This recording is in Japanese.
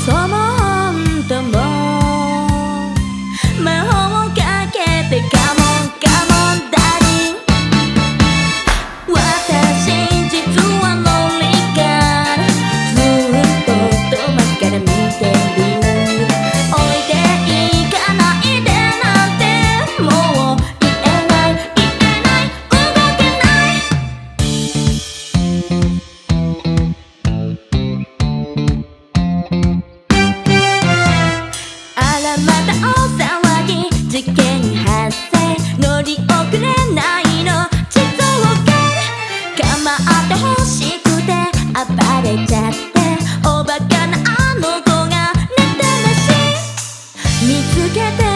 そもんとも魔法をかけてカモンカモンダーリン私実はロリガルずっと遠巻きから見てるおいで行かないでなんてもう言えない動けないあらまた大騒ぎ事件発生乗り遅れないの地蔵が構ってほしくて暴れちゃっておバカなあの子が寝てまし見つけて